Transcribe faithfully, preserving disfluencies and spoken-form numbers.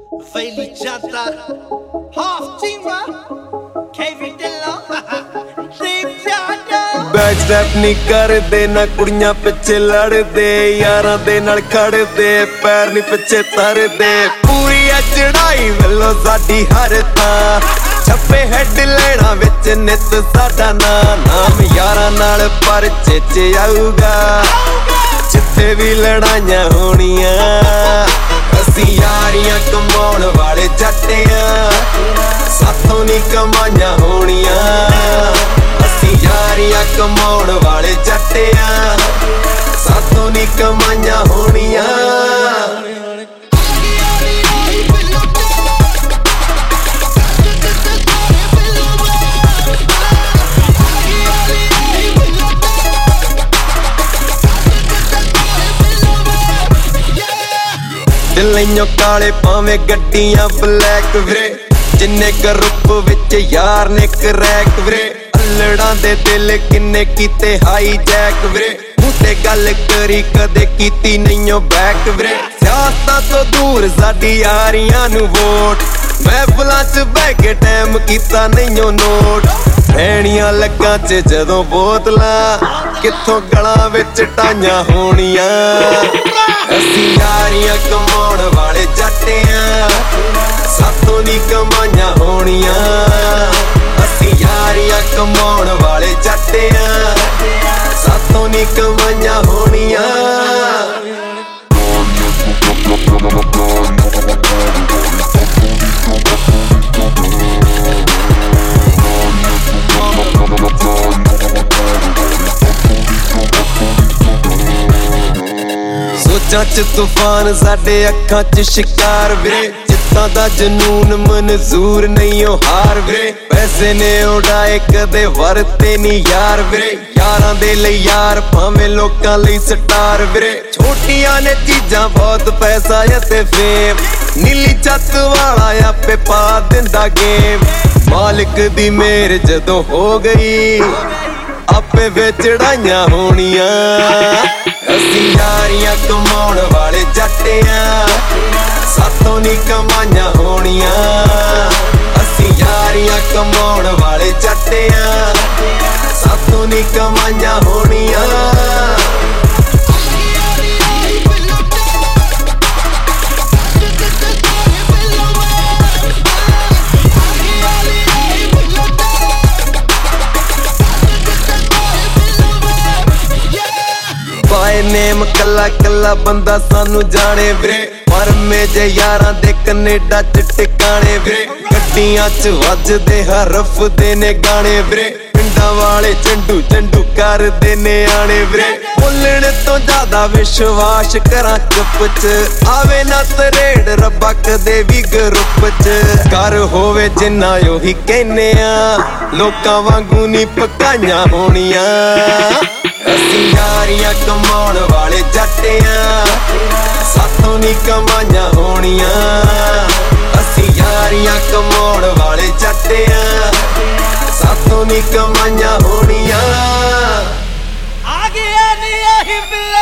Vaili Jata, half teamer, K V Dilla, Deep Jata. Backstep नहीं करदे ना कुड़ियां पिछे लड़दे यारां दे नाल खड़दे पैर नहीं पिछे तरदे पूरी आ चढ़ाई वल्लों साडी हर थां छप्पे हेड लेना विच नित साडा नाम नाम यारां नाल परचे च आऊगा जिथे भी लड़ाइयां होणियां असीं यारियां कमाउण वाले जट आ साथों नहीं कमाइयां होणियां असीं यारियां कमाउण वाले जट आ साथों नहीं कमाइयां होणियां दिल्लियों काले पावे गड्डियां ब्लैक वीरे जिन्ने ग्रुप विच यार ने क्रैक वीरे अल्लड़ां दे दिल किन्ने कीते हाई जैक वीरे मुते गल करी कदे कीती नहींओ बैक वीरे सियासतां तो दूर साडी यारियां नू वोट महफिलां च बह के टाइम कीता नहींओ नोट भैणियां लग्गां च जदों बोतलां कित्थों गलां विच टाइयां होणियां असीं यारियां कमाउण वाले जट आ साथों नहीं कमाइयां होणियां असीं यारियां कमाउण वाले जट आ साथों नहीं कमाइयां होणियां सोचां च तूफान साडे अखां च शिकार वीरे जित्तां दा जनून मंजूर नहीं ओ हार वीरे पैसे ने उड़ाए कदे वरते नी यार वीरे यारां दे लई यार भावें लोकां लई स्टार वीरे छोटियां ने चीजां बहुत पैसा ते फेम नीली छत वाला आपे पा दिंदा गेम मालिक दी मेहर जदों हो गई आपे वे चढ़ाइयां होणियां असीं यारियां कमाउण वाले जट आ साथों नहीं कमाइयां होणियां असीं यारियां कमाउण वाले जट आ साथों नहीं कमाइयां होणियां बाय नेम कला कला बंदा सानू जाने वीरे पर में जे यारां दे कनेडा च टिकाणे वीरे गड्डियां च वजदे हरफ दे ने गाने वीरे पिंडां वाले चंडू चंडू कर दे ने आने वीरे बोलण तो ज्यादा विश्वास करा चुप च आवे ना तरेड़ रब्बा कदे भी ग्रुप च कर होवे जिन्ना ओही कहने आ लोकां वांगू नी पकाइयां होणियां असीं यारियां कमाउण वाले जट आ साथों नहीं कमाइयां होणियां असीं यारियां कमाउण वाले जट आ साथों नहीं कमाइयां होणियां आ गया नी आही बिल्ला